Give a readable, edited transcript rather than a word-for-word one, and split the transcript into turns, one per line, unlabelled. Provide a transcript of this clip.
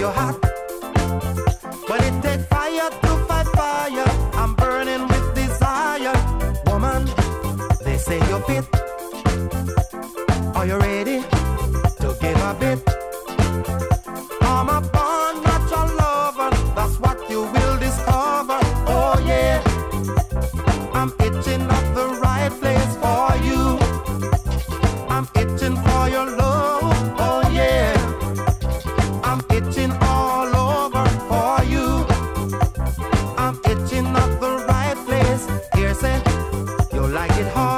you're hot. Well, it takes fire to fight fire. I'm burning with desire. Woman, they say you're fit. Are you ready to give a bit? I'm a born natural lover. That's what you will discover. Oh yeah, I'm itching at the right place for you. I'm itching for your love. Oh yeah, I'm itching all over for you. I'm itching at the right place. Here say, you like it hard.